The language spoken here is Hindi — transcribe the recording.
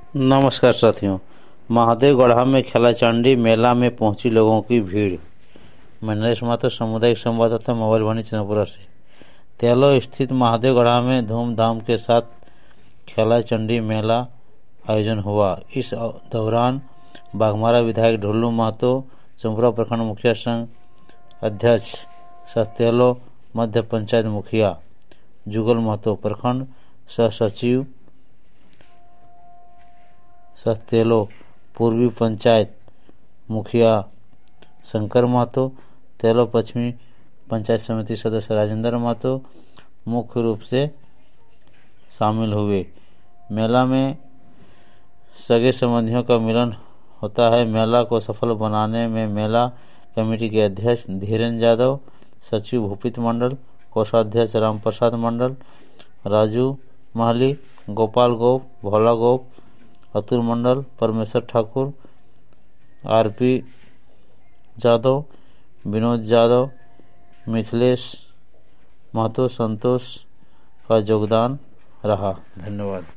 नमस्कार साथियों। महादेवगढ़ा में खेलाचांडी मेला में पहुंची लोगों की भीड़। मैं नरेश माथुर, सामुदायिक संवाददाता, मोबाइल वाणी चंद्रपुरा से। तेलो स्थित महादेवगढ़ा में धूमधाम के साथ खेलाचंडी मेला आयोजन हुआ। इस दौरान बाघमारा विधायक ढुल्लू महतो, चंद्रपुरा प्रखंड मुखिया संघ अध्यक्ष सतेलो, मध्य पंचायत मुखिया जुगल महतो, प्रखंड सह सचिव सतेलो, पूर्वी पंचायत मुखिया शंकर महतो, तेलो पश्चिमी पंचायत समिति सदस्य राजेंद्र महतो मुख्य रूप से शामिल हुए। मेला में सगे संबंधियों का मिलन होता है। मेला को सफल बनाने में मेला कमेटी के अध्यक्ष धीरेन्द्र यादव, सचिव भूपित मंडल, कोषाध्यक्ष रामप्रसाद मंडल, राजू महली, गोपाल गोप, भोला गोप, अतुल मंडल, परमेश्वर ठाकुर, आरपी यादव, विनोद यादव, मिथिलेश महतो, संतोष का योगदान रहा। धन्यवाद।